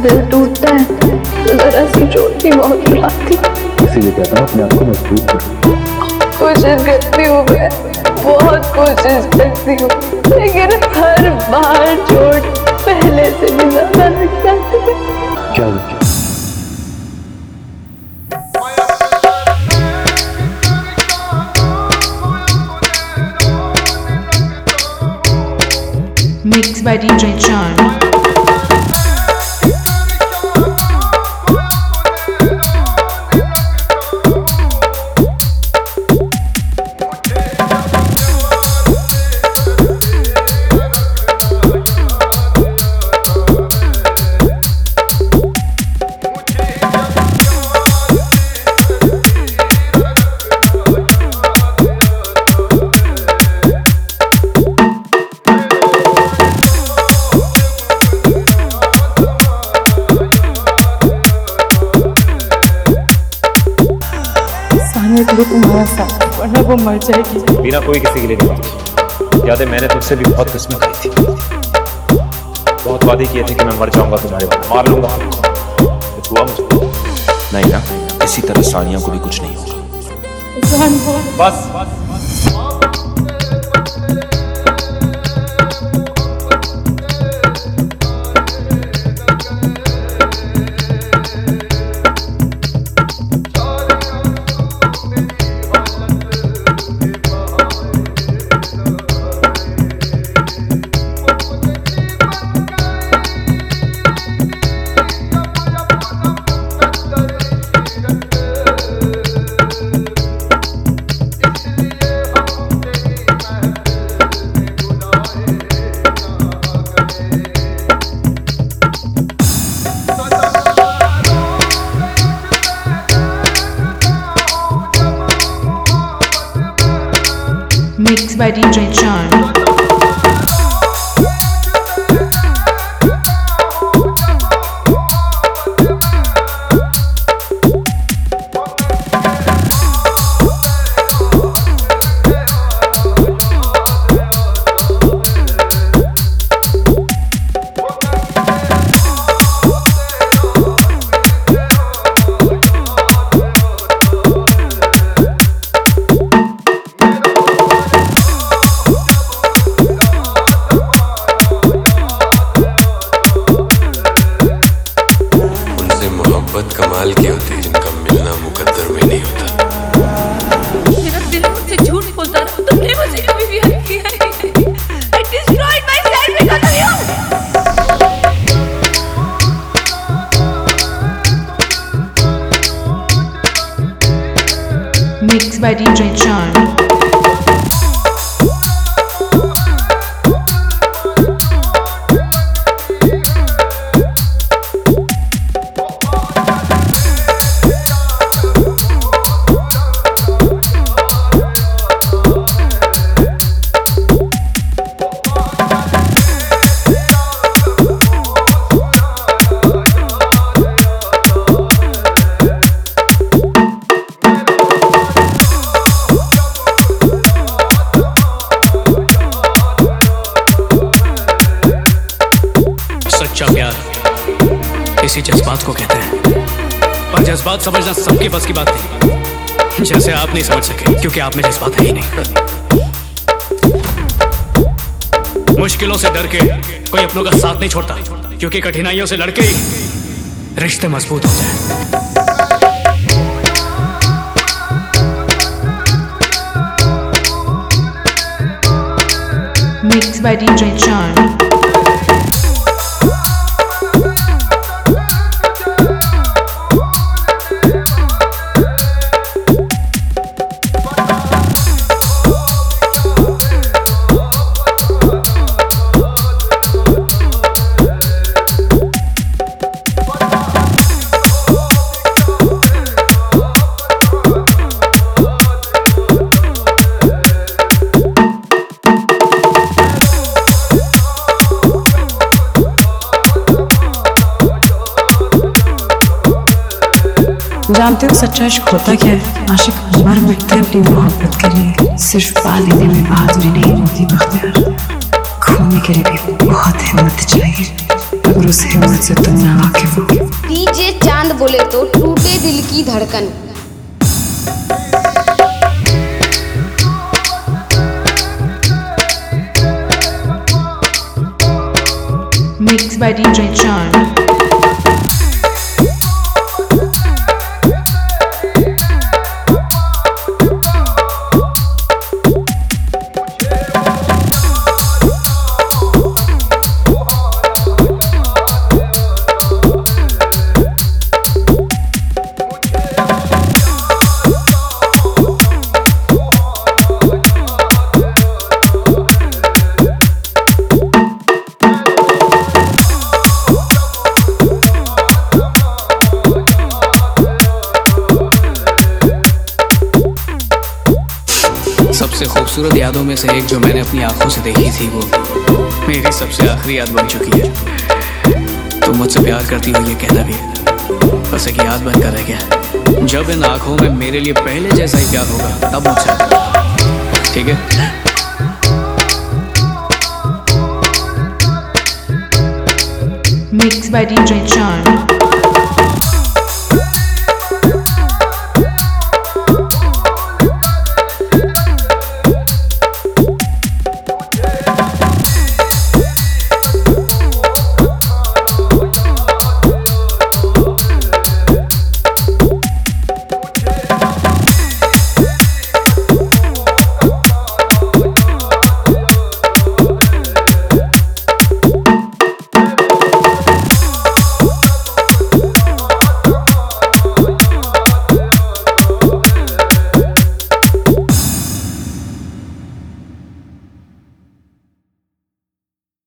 दिल टूटता है तो जरा सी चोट की बहुत बुलाती। इसीलिए कहता हूँ अपने आप को मजबूत करो। कोशिश करती हूँ मैं, बहुत कोशिश करती हूँ, लेकिन हर बार चोट पहले से भी ज्यादा लग जाती है। क्या Mixed by DJ Charm. तुम्हारा साथ, वरना वो मर जाएगी। बिना कोई किसी के लिए नहीं मरती। याद है मैंने तुझसे भी बहुत किस्में खाई थी, बहुत वादे किए थे कि मैं मर जाऊंगा तुम्हारे बाद, मार लूंगा। हुआ मुझे नहीं ना, इसी तरह सानिया को भी कुछ नहीं होगा। बस Mixed by DJ Charm. कमाल की होती है जिनका मिलना मुकद्दर में नहीं होता। मेरा दिल मुझसे झूठ बोलता रहा, तुमने मुझे कभी भी हक किया नहीं। I destroyed myself because of you. Mixed by DJ Charm. सच्चा प्यार इसी जज्बात को कहते हैं, पर जज्बात समझना सबके बस की बात नहीं। जैसे आप नहीं समझ सके क्योंकि आप में जज्बात है ही नहीं। मुश्किलों से डर के कोई अपनों का साथ नहीं छोड़ता, क्योंकि कठिनाइयों से लड़के ही रिश्ते मजबूत होते हैं। Mixed by DJ Charm. जानते हो सच्चा इश्क होता क्या है? आशिक मर मिटते अपनी मोहब्बत के लिए। सिर्फ पा लेने में बहादुरी नहीं होती बख्तियार, खोने के लिए भी बहुत हिम्मत चाहिए। पुरुष हिम्मत से तुम ना वाकिफ हो। डीजे चांद बोले तो टूटे दिल की धड़कन। Mixed by DJ Charm. सबसे खूबसूरत यादों में से एक जो मैंने अपनी आंखों से देखी थी वो मेरी सबसे आखिरी याद बन चुकी है। तुम मुझसे प्यार करती हो ये कहना भी बस एक याद बनकर रह गया। जब इन आंखों में मेरे लिए पहले जैसा ही प्यार होगा तब मुझसे, ठीक है? Mixed by DJ Charm.